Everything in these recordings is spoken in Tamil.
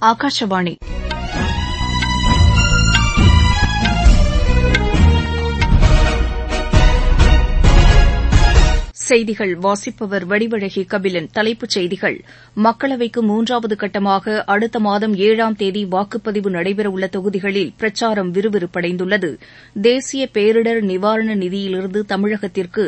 ஆகாஷவாணி செய்திகள் வாசிப்பவர் வடிவழகி கபிலன். தலைப்புச் செய்திகள்: மக்களவைக்கு 3வது கட்டமாக அடுத்த மாதம் 7ஆம் தேதி வாக்குப்பதிவு நடைபெறவுள்ள தொகுதிகளில் பிரச்சாரம் விறுவிறுப்படைந்துள்ளது. தேசிய பேரிடர் நிவாரண நிதியிலிருந்து தமிழகத்திற்கு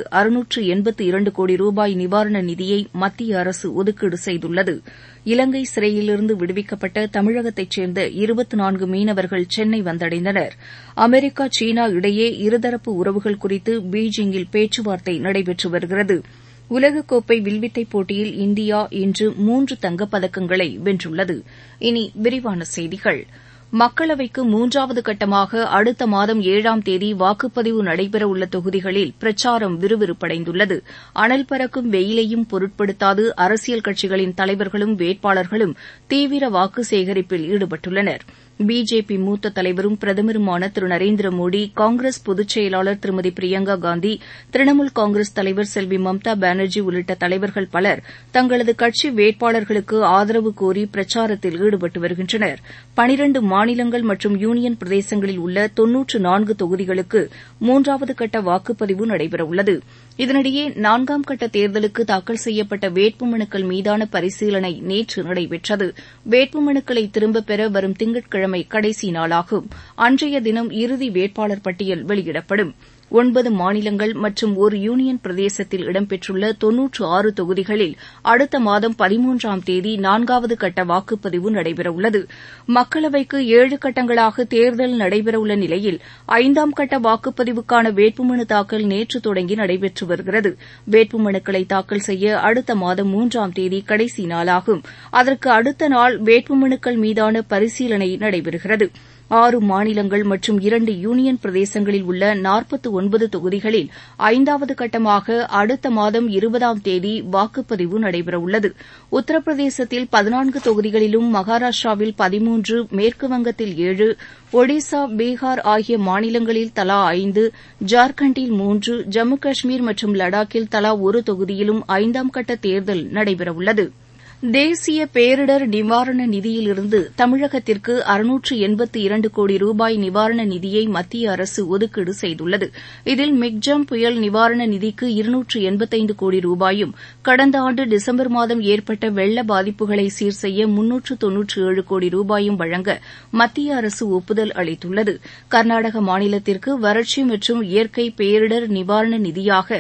682 கோடி ரூபாய் நிவாரண நிதியை மத்திய அரசு ஒதுக்கீடு செய்துள்ளது. இலங்கை சிறையிலிருந்து விடுவிக்கப்பட்ட தமிழகத்தைச் சேர்ந்த 24 மீனவர்கள் சென்னை வந்தடைந்தனர். அமெரிக்கா, சீனா இடையே இருதரப்பு உறவுகள் குறித்து பீஜிங்கில் பேச்சுவார்த்தை நடைபெற்று வருகிறது. உலகக்கோப்பை வில்வித்தை போட்டியில் இந்தியா இன்று 3 தங்கப்பதக்கங்களை வென்றுள்ளது. இனி விரிவான செய்திகள். மக்களவைக்கு 3வது கட்டமாக அடுத்த மாதம் 7ஆம் தேதி வாக்குப்பதிவு நடைபெறவுள்ள தொகுதிகளில் பிரச்சாரம் விறுவிறுப்படைந்துள்ளது. அனல் பறக்கும் வெயிலையும் பொருட்படுத்தாது அரசியல் கட்சிகளின் தலைவர்களும் வேட்பாளர்களும் தீவிர வாக்கு சேகரிப்பில் ஈடுபட்டுள்ளனர். பிஜேபி மூத்த தலைவரும் பிரதமருமான திரு நரேந்திர மோடி, காங்கிரஸ் பொதுச் செயலாளர் திருமதி பிரியங்கா காந்தி, திரிணாமுல் காங்கிரஸ் தலைவர் செல்வி மம்தா பானர்ஜி உள்ளிட்ட தலைவர்கள் பலர் தங்களது கட்சி வேட்பாளர்களுக்கு ஆதரவு கோரி பிரச்சாரத்தில் ஈடுபட்டு வருகின்றனர். 12 மாநிலங்கள் மற்றும் யூனியன் பிரதேசங்களில் உள்ள 94 தொகுதிகளுக்கு 3வது கட்ட வாக்குப்பதிவு நடைபெறவுள்ளது. இதனிடையே 4ஆம் கட்ட தேர்தலுக்கு தாக்கல் செய்யப்பட்ட வேட்புமனுக்கள் மீதான பரிசீலனை நேற்று நடைபெற்றது. வேட்புமனுக்களை திரும்பப் பெற வரும் திங்கட்கிழமை கடைசி நாளாகும். அன்றைய தினம் இறுதி வேட்பாளர் பட்டியல் வெளியிடப்படும். 9 மாநிலங்கள் மற்றும் ஒரு யூனியன் பிரதேசத்தில் இடம்பெற்றுள்ள 96 தொகுதிகளில் அடுத்த மாதம் 13ஆம் தேதி 4வது கட்ட வாக்குப்பதிவு நடைபெறவுள்ளது. மக்களவைக்கு 7 கட்டங்களாக தேர்தல் நடைபெறவுள்ள நிலையில் 5ஆம் கட்ட வாக்குப்பதிவுக்கான வேட்புமனு தாக்கல் நேற்று தொடங்கி நடைபெற்று வருகிறது. வேட்புமனுக்களை தாக்கல் செய்ய அடுத்த மாதம் 3ஆம் தேதி கடைசி நாளாகும். அதற்கு அடுத்த நாள் வேட்புமனுக்கள் மீதான பரிசீலனை நடைபெறுகிறது. 6 மாநிலங்கள் மற்றும் 2 யூனியன் பிரதேசங்களில் உள்ள 49 தொகுதிகளில் 5வது கட்டமாக அடுத்த மாதம் 20ஆம் தேதி வாக்குப்பதிவு நடைபெறவுள்ளது. உத்தரப்பிரதேசத்தில் 14 தொகுதிகளிலும், மகாராஷ்டிராவில் 13, மேற்குவங்கத்தில் 7, ஒடிசா, பீகார் ஆகிய மாநிலங்களில் தலா 5, ஜார்க்கண்டில் 3, ஜம்மு காஷ்மீர் மற்றும் லடாக்கில் தலா ஒரு தொகுதியிலும் 5ஆம் கட்ட தேர்தல் நடைபெறவுள்ளது. தேசிய பேரிடர் நிவாரண நிதியிலிருந்து தமிழகத்திற்கு 682 கோடி ரூபாய் நிவாரண நிதியை மத்திய அரசு ஒதுக்கீடு செய்துள்ளது. இதில் மிக்ஜாம் புயல் நிவாரண நிதிக்கு 285 கோடி ரூபாயும், கடந்த ஆண்டு டிசம்பர் மாதம் ஏற்பட்ட வெள்ள பாதிப்புகளை சீர் செய்ய 397 கோடி ரூபாயும் வழங்க மத்திய அரசு ஒப்புதல் அளித்துள்ளது. கர்நாடக மாநிலத்திற்கு வறட்சி மற்றும் இயற்கை பேரிடர் நிவாரண நிதியாக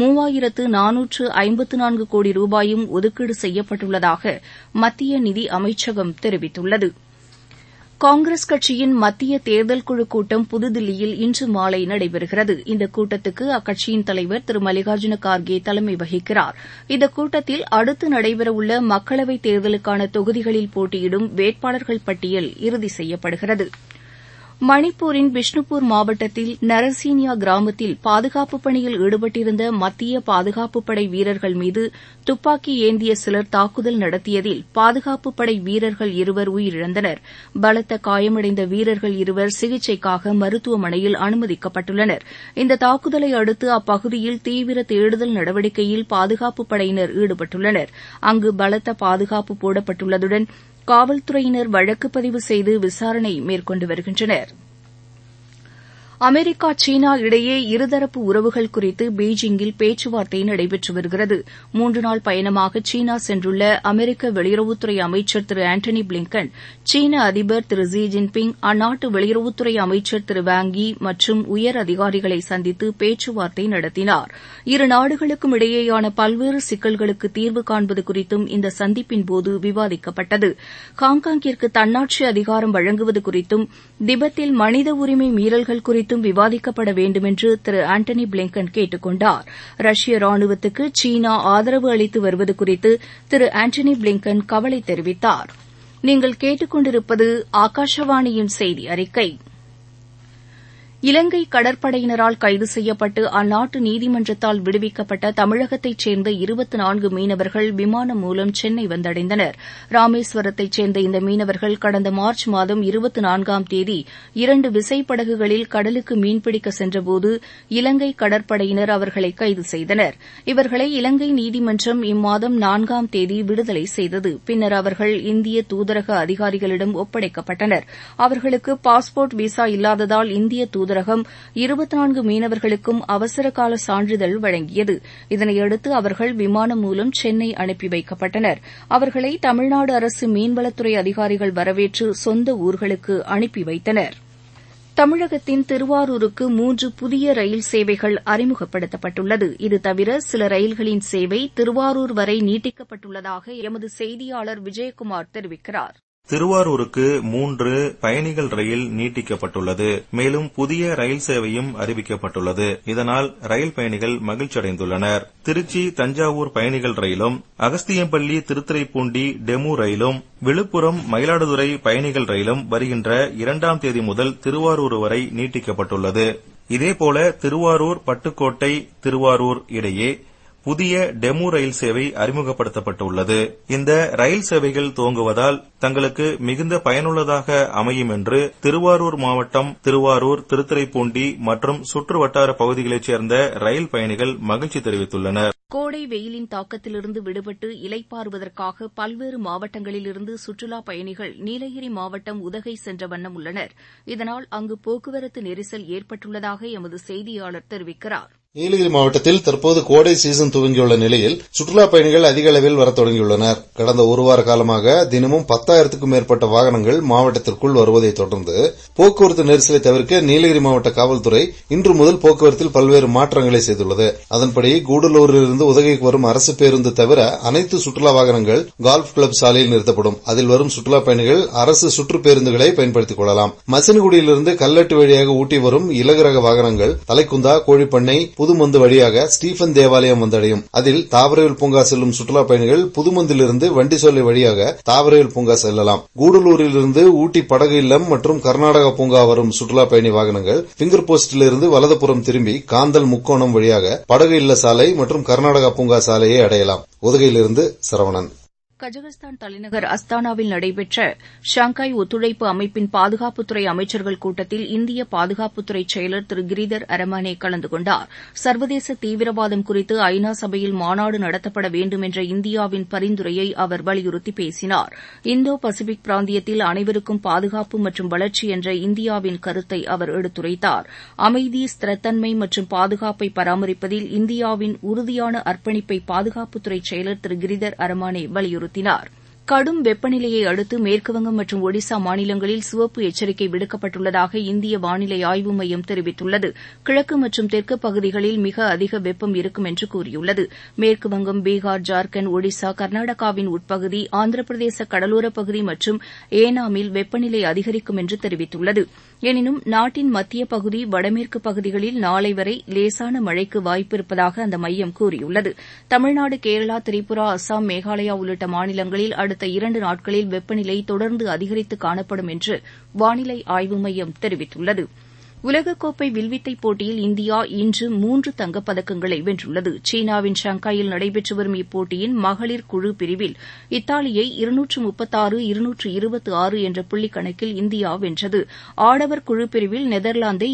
3454 கோடி ரூபாயும் ஒதுக்கீடு செய்யப்பட்டுள்ளதாக மத்திய நிதி அமைச்சகம் தெரிவித்துள்ளது. காங்கிரஸ் கட்சியின் மத்திய தேர்தல் குழு கூட்டம் புதுதில்லியில் இன்று மாலை நடைபெறுகிறது. இந்த கூட்டத்துக்கு அக்கட்சியின் தலைவர் திரு மல்லிகார்ஜுன கார்கே தலைமை வகிக்கிறார். இந்த கூட்டத்தில் அடுத்து நடைபெறவுள்ள மக்களவைத் தேர்தலுக்கான தொகுதிகளில் போட்டியிடும் வேட்பாளர்கள் பட்டியல் இறுதி செய்யப்படுகிறது. மணிப்பூரின் பிஷ்ணுபூர் மாவட்டத்தில் நரசீனியா கிராமத்தில் பாதுகாப்புப் பணியில் ஈடுபட்டிருந்த மத்திய பாதுகாப்புப் படை வீரர்கள் மீது துப்பாக்கி ஏந்திய சிலர் தாக்குதல் நடத்தியதில் பாதுகாப்புப் படை வீரர்கள் 2 உயிரிழந்தனர். பலத்த காயமடைந்த வீரர்கள் 2 சிகிச்சைக்காக மருத்துவமனையில் அனுமதிக்கப்பட்டுள்ளனர். இந்த தாக்குதலை அடுத்து அப்பகுதியில் தீவிர தேடுதல் நடவடிக்கையில் பாதுகாப்புப் படையினர் ஈடுபட்டுள்ளனர். அங்கு பலத்த பாதுகாப்பு போடப்பட்டுள்ளதுடன் காவல்துறையினர் வழக்கு பதிவு செய்து விசாரணை மேற்கொண்டு வருகின்றனர். அமெரிக்கா, சீனா இடையே இருதரப்பு உறவுகள் குறித்து பீஜிங்கில் பேச்சுவார்த்தை நடைபெற்று வருகிறது. 3 நாள் பயணமாக சீனா சென்றுள்ள அமெரிக்க வெளியுறவுத்துறை அமைச்சர் திரு ஆண்டனி பிளிங்கன், சீன அதிபர் திரு ஜி ஜின்பிங், அந்நாட்டு வெளியுறவுத்துறை அமைச்சர் திரு வாங் யி மற்றும் உயர் அதிகாரிகளை சந்தித்து பேச்சுவார்த்தை நடத்தினார். இரு நாடுகளுக்கும் இடையேயான பல்வேறு சிக்கல்களுக்கு தீர்வு காண்பது குறித்தும் இந்த சந்திப்பின்போது விவாதிக்கப்பட்டது. ஹாங்காங்கிற்கு தன்னாட்சி அதிகாரம் வழங்குவது குறித்தும், திபெத்தில் மனித உரிமை மீறல்கள் குறித்தும் விவாதிக்கப்பட வேண்டுமென்று திரு ஆண்டனி பிளிங்கன் கேட்டுக் கொண்டார். ரஷ்ய ராணுவத்துக்கு சீனா ஆதரவு அளித்து வருவது குறித்து திரு ஆண்டனி பிளிங்கன் கவலை தெரிவித்தார். நீங்கள் கேட்டுக் கொண்டிருப்பது ஆகாஷவாணியின் செய்தி அறிக்கை. இலங்கை கடற்படையினரால் கைது செய்யப்பட்டு அந்நாட்டு நீதிமன்றத்தால் விடுவிக்கப்பட்ட தமிழகத்தைச் சேர்ந்த 24 மீனவர்கள் விமானம் மூலம் சென்னை வந்தடைந்தனர். ராமேஸ்வரத்தைச் சேர்ந்த இந்த மீனவர்கள் கடந்த மார்ச் மாதம் 24ஆம் தேதி 2 விசைப்படகுகளில் கடலுக்கு மீன்பிடிக்க சென்றபோது இலங்கை கடற்படையினர் அவர்களை கைது செய்தனர். இவர்களை இலங்கை நீதிமன்றம் இம்மாதம் 4ஆம் தேதி விடுதலை செய்தது. பின்னர் அவர்கள் இந்திய தூதரக அதிகாரிகளிடம் ஒப்படைக்கப்பட்டனர். அவர்களுக்கு பாஸ்போர்ட் விசா இல்லாததால் இந்திய தூதரகம் 24 மீனவர்களுக்கும் அவசரகால சான்றிதழ் வழங்கியது. இதனையடுத்து அவர்கள் விமானம் மூலம் சென்னை அனுப்பி வைக்கப்பட்டனர். அவர்களை தமிழ்நாடு அரசு மீன்வளத்துறை அதிகாரிகள் வரவேற்று சொந்த ஊர்களுக்கு அனுப்பி வைத்தனர். தமிழகத்தின் திருவாரூருக்கு 3 புதிய ரயில் சேவைகள் அறிமுகப்படுத்தப்பட்டுள்ளது. இது தவிர சில ரயில்களின் சேவை திருவாரூர் வரை நீட்டிக்கப்பட்டுள்ளதாக எமது செய்தியாளர் விஜயகுமார் தெரிவிக்கிறார். திருவாரூருக்கு 3 பயணிகள் ரயில் நீட்டிக்கப்பட்டுள்ளது. மேலும் புதிய ரயில் சேவையும் அறிவிக்கப்பட்டுள்ளது. இதனால் ரயில் பயணிகள் மகிழ்ச்சியடைந்துள்ளனர். திருச்சி தஞ்சாவூர் பயணிகள் ரயிலும், அகஸ்தியம்பள்ளி திருத்துறைப்பூண்டி டெமு ரயிலும், விழுப்புரம் மயிலாடுதுறை பயணிகள் ரயிலும் வருகின்ற 2ஆம் தேதி முதல் திருவாரூர் வரை நீட்டிக்கப்பட்டுள்ளது. இதேபோல திருவாரூர் பட்டுக்கோட்டை திருவாரூர் இடையே புதிய டெமு ரயில் சேவை அறிமுகப்படுத்தப்பட்டுள்ளது. இந்த ரயில் சேவைகள் துவங்குவதால் தங்களுக்கு மிகுந்த பயனுள்ளதாக அமையும் என்று திருவாரூர் மாவட்டம் திருவாரூர், திருத்துறைப்பூண்டி மற்றும் சுற்றுவட்டார பகுதிகளைச் சேர்ந்த ரயில் பயணிகள் மகிழ்ச்சி தெரிவித்துள்ளனர். கோடை வெயிலின் தாக்கத்திலிருந்து விடுபட்டு இளைப்பாறுவதற்காக பல்வேறு மாவட்டங்களிலிருந்து சுற்றுலாப் பயணிகள் நீலகிரி மாவட்டம் உதகை சென்ற வண்ணம் உள்ளனர். இதனால் அங்கு போக்குவரத்து நெரிசல் ஏற்பட்டுள்ளதாக எமது செய்தியாளர் தெரிவிக்கிறார். நீலகிரி மாவட்டத்தில் தற்போது கோடை சீசன் துவங்கியுள்ள நிலையில் சுற்றுலாப் பயணிகள் அதிக அளவில் வரத் தொடங்கியுள்ளனர். கடந்த ஒரு வார காலமாக தினமும் 10,000க்கும் மேற்பட்ட வாகனங்கள் மாவட்டத்திற்குள் வருவதை தொடர்ந்து போக்குவரத்து நெரிசலை தவிர்க்க நீலகிரி மாவட்ட காவல்துறை இன்று முதல் போக்குவரத்தில் பல்வேறு மாற்றங்களை செய்துள்ளது. அதன்படி கூடலூரிலிருந்து உதகைக்கு வரும் அரசு பேருந்து தவிர அனைத்து சுற்றுலா வாகனங்கள் கால்ஃப் கிளப் சாலையில் நிறுத்தப்படும். அதில் வரும் சுற்றுலாப் பயணிகள் அரசு சுற்றுப் பேருந்துகளை பயன்படுத்திக் கொள்ளலாம். மசினகுடியிலிருந்து கல்லட்டு வழியாக ஊட்டி வரும் இலகுரக வாகனங்கள் தலைக்குந்தா, கோழிப்பண்ணை, புதுமந்து வழியாக ஸ்டீபன் தேவாலயம் வந்தடையும். அதில் தாவரவியல் பூங்கா செல்லும் சுற்றுலாப் பயணிகள் புதுமந்திலிருந்து வண்டிசோலை வழியாக தாவரவியல் பூங்கா செல்லலாம். கூடலூரிலிருந்து ஊட்டி படகு இல்லம் மற்றும் கர்நாடகா பூங்கா வரும் சுற்றுலாப் பயணி வாகனங்கள் பிங்கர் போஸ்டிலிருந்து வலதுபுறம் திரும்பி காந்தல் முக்கோணம் வழியாக படகு இல்ல சாலை மற்றும் கர்நாடகா பூங்கா சாலையை அடையலாம். உதகையிலிருந்து சரவணன். கஜகஸ்தான் தலைநகர் அஸ்தானாவில் நடைபெற்ற ஷாங்காய் ஒத்துழைப்பு அமைப்பின் பாதுகாப்புத்துறை அமைச்சர்கள் கூட்டத்தில் இந்திய பாதுகாப்புத்துறை செயலர் திரு கிரிதர் அரமானே கலந்து கொண்டார். சர்வதேச தீவிரவாதம் குறித்து ஐநா சபையில் மாநாடு நடத்தப்பட வேண்டும் என்ற இந்தியாவின் பரிந்துரையை அவர் வலியுறுத்தி பேசினார். இந்தோ பசிபிக் பிராந்தியத்தில் அனைவருக்கும் பாதுகாப்பு மற்றும் வளர்ச்சி என்ற இந்தியாவின் கருத்தை அவர் எடுத்துரைத்தார். அமைதி, ஸ்திரத்தன்மை மற்றும் பாதுகாப்பை பராமரிப்பதில் இந்தியாவின் உறுதியான அர்ப்பணிப்பை பாதுகாப்புத்துறை செயலர் திரு கிரிதர் அரமானே வலியுறுத்தினார். கடும் வெப்பநிலையை அடுத்து மேற்குவங்கம் மற்றும் ஒடிசா மாநிலங்களில் சிவப்பு எச்சரிக்கை விடுக்கப்பட்டுள்ளதாக இந்திய வானிலை ஆய்வு மையம் தெரிவித்துள்ளது. கிழக்கு மற்றும் தெற்கு பகுதிகளில் மிக அதிக வெப்பம் இருக்கும் என்று கூறியுள்ளது. மேற்குவங்கம், பீகார், ஜார்க்கண்ட், ஒடிசா, கர்நாடகாவின் உட்பகுதி, ஆந்திர பிரதேச கடலோரப் பகுதி மற்றும் ஏனாமில் வெப்பநிலை அதிகரிக்கும் என்று தெரிவித்துள்ளது. எனினும் நாட்டின் மத்திய பகுதி, வடமேற்கு பகுதிகளில் நாளை வரை லேசான மழைக்கு வாய்ப்பிருப்பதாக அந்த மையம் கூறியுள்ளது. தமிழ்நாடு, கேரளா, திரிபுரா, அஸ்ஸாம், மேகாலயா உள்ளிட்ட மாநிலங்களில் அடுத்த 2 நாட்களில் வெப்பநிலை தொடர்ந்து அதிகரித்து காணப்படும் என்று வானிலை ஆய்வு மையம் தெரிவித்துள்ளது. உலகக்கோப்பை வில்வித்தை போட்டியில் இந்தியா இன்று 3 தங்கப்பதக்கங்களை வென்றுள்ளது. சீனாவின் ஷாங்காயில் நடைபெற்று வரும் இப்போட்டியின் மகளிர் குழு பிரிவில் இத்தாலியை 236-226 என்ற புள்ளிக் கணக்கில் இந்தியா வென்றது. ஆடவர் குழு பிரிவில் நெதர்லாந்தை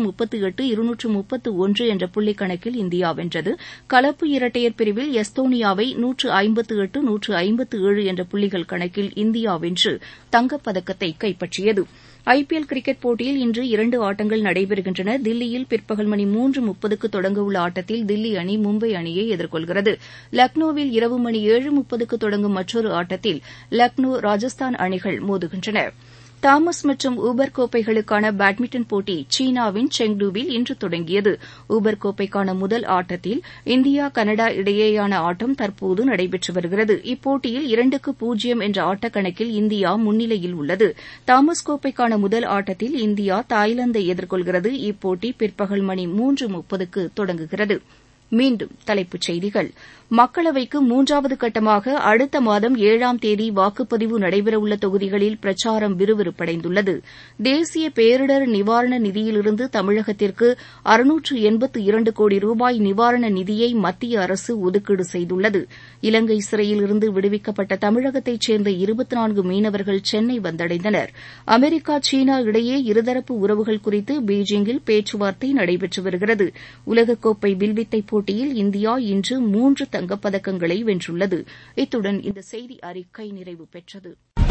238-231 என்ற புள்ளிக் கணக்கில் இந்தியா வென்றது. கலப்பு இரட்டையர் பிரிவில் எஸ்தோனியாவை 158-157 என்ற புள்ளிகள் கணக்கில் இந்தியா வென்று தங்கப்பதக்கத்தை கைப்பற்றியது. ஐபிஎல் கிரிக்கெட் போட்டியில் இன்று 2 ஆட்டங்கள் நடைபெறுகின்றன. தில்லியில் பிற்பகல் மணி 3:30க்கு தொடங்கவுள்ள ஆட்டத்தில் தில்லி அணி மும்பை அணியை எதிர்கொள்கிறது. லக்னோவில் இரவு மணி 7:30க்கு தொடங்கும் மற்றொரு ஆட்டத்தில் லக்னோ, ராஜஸ்தான் அணிகள் மோதுகின்றன. தாமஸ் மற்றும் ஊபர் கோப்பைகளுக்கான பேட்மிண்டன் போட்டி சீனாவின் செங்டூவில் இன்று தொடங்கியது. ஊபர் கோப்பைக்கான முதல் ஆட்டத்தில் இந்தியா, கனடா இடையேயான ஆட்டம் தற்போது நடைபெற்று வருகிறது. இப்போட்டியில் 2-0 என்ற ஆட்டக்கணக்கில் இந்தியா முன்னிலையில் உள்ளது. தாமஸ் கோப்பைக்கான முதல் ஆட்டத்தில் இந்தியா தாய்லாந்தை எதிர்கொள்கிறது. இப்போட்டி பிற்பகல் மணி 3:30க்கு தொடங்குகிறது. மீண்டும் தலைப்புச் செய்திகள். மக்களவைக்கு மூன்றாவது கட்டமாக அடுத்த மாதம் 7ஆம் தேதி வாக்குப்பதிவு நடைபெறவுள்ள தொகுதிகளில் பிரச்சாரம் விறுவிறுப்படைந்துள்ளது. தேசிய பேரிடர் நிவாரண நிதியிலிருந்து தமிழகத்திற்கு 682 கோடி ரூபாய் நிவாரண நிதியை மத்திய அரசு ஒதுக்கீடு செய்துள்ளது. இலங்கை சிறையிலிருந்து விடுவிக்கப்பட்ட தமிழகத்தைச் சேர்ந்த 24 மீனவர்கள் சென்னை வந்தடைந்தனர். அமெரிக்கா சீனா இடையே இருதரப்பு உறவுகள் குறித்து பீஜிங்கில் பேச்சுவார்த்தை நடைபெற்று வருகிறது. உலகக்கோப்பை வில்வித்தை போட்டியில் இந்தியா இன்று 3 தங்கப்பதக்கங்களை வென்றுள்ளது. இத்துடன் இந்த செய்தி அறிக்கை நிறைவு பெற்றது.